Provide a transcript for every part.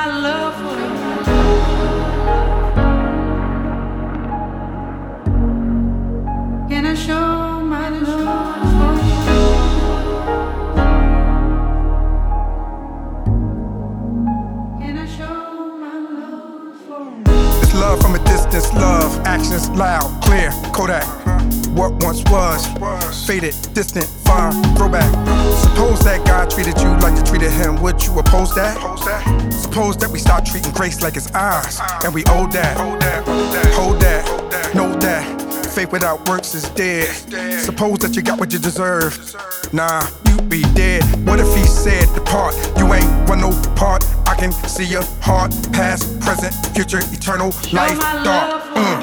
my love for you. Can I show my love for you? Can I show my love for you? It's love from a distance, love, actions loud, clear, Kodak. What once was, faded, distant, far, throwback. Suppose that God treated you like you treated him, would you oppose that? Suppose that we start treating grace like it's ours, and we owe that. Hold that, know that. Faith without works is dead. Suppose that you got what you deserve. Nah, you be dead. What if he said, depart? You ain't want no part. I can see your heart, past, present, future, eternal, life, dark.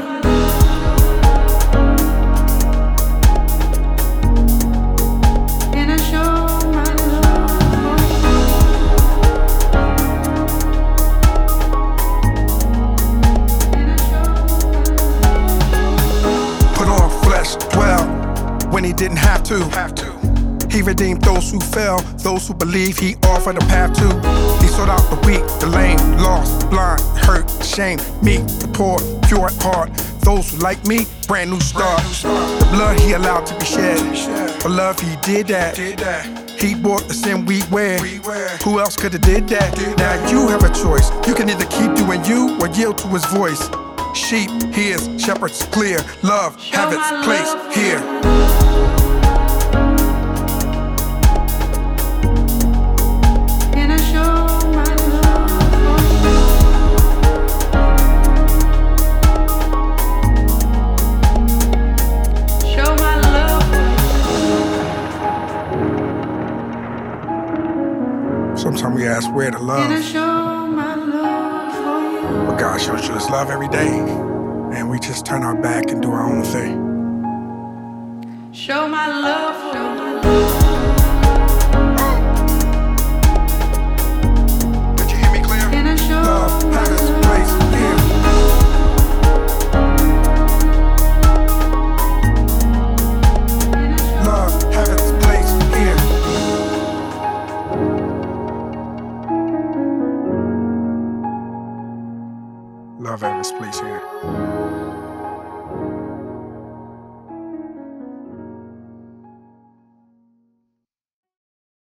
Can I show my love for you? Can I show Put on flesh, dwell when he didn't have to. He redeemed those who fell, those who believe he offered a path to. He sought out the weak, the lame, lost, the blind, hurt, shame, meek, the poor, pure at heart. Those who like me, brand new start. The blood he allowed to be shed. For love he did that. He bore the sin we wear. Who else could have did that? Now you have a choice. You can either keep doing you or yield to his voice. Sheep, hears, shepherds clear. Love, have its place here. Can I show my love for you? Show my love for you. Sometimes we ask where the Can I love. show my love for you? But God shows you his love every day. And we just turn our back and do our own thing. Show my love for you. Did you hear me clear? Can I show Love, my have its love? place here. Can I show Love, have its place here. Love, have its place here.